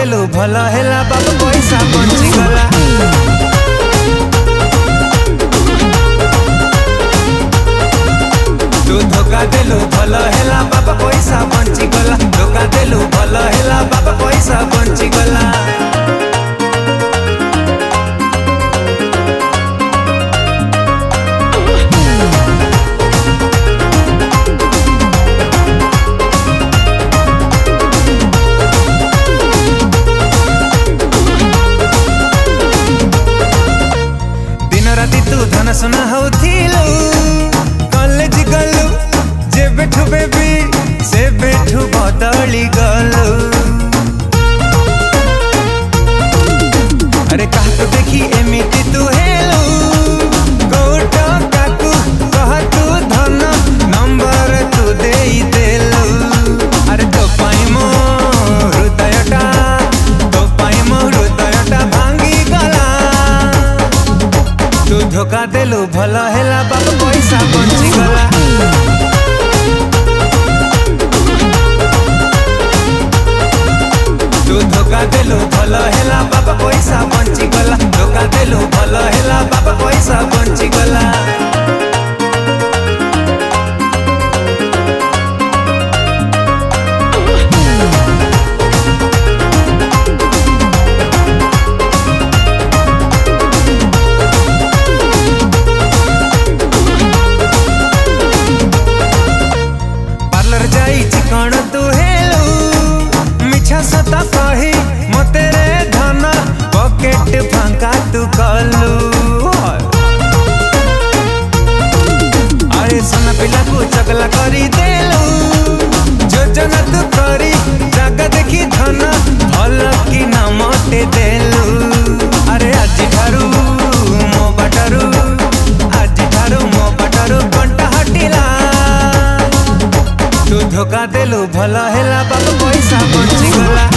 देलु भल हेला बाप पैसा बंची गला। तू धोखा देलु भल हेला बाप पैसा बंची गला। धोखा देलु भल हेला बाप पैसा बंची गला। तू धन सुना होथिलु कॉलेज गलु जे बैठु बेबी से बैठु बदली गलु। अरे काहको देखी एमिति तू हेलु कोट काकू कह तू धन नंबर तू देई देलु। अरे तो पाई मो हृदयटा भांगी गला। तू धोखा देलु भल हेला बाप पैसा बंची गला। तू धोखा देलु भल हेला बाप पैसा बंची गला। धोखा देलु भल हेला बाप पैसा बंची गला। कौन तू हेलु मिछा सता कही मते रे धन पॉकेट फांका तू कलु। अरे सोना पिला को चगला करी देलु योजना तू करी जगह देखी धन भल की ना मटे देलु। अरे आज ठारू मो बाटरू कंटा हटिला। तू धोखा देलु भल हेला बाप पैसा बंची गला।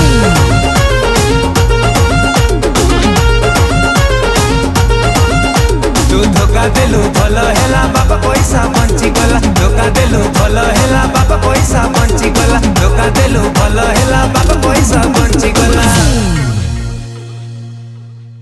तू धोखा देलु भल हेला बाप पैसा बंची गला। धोखा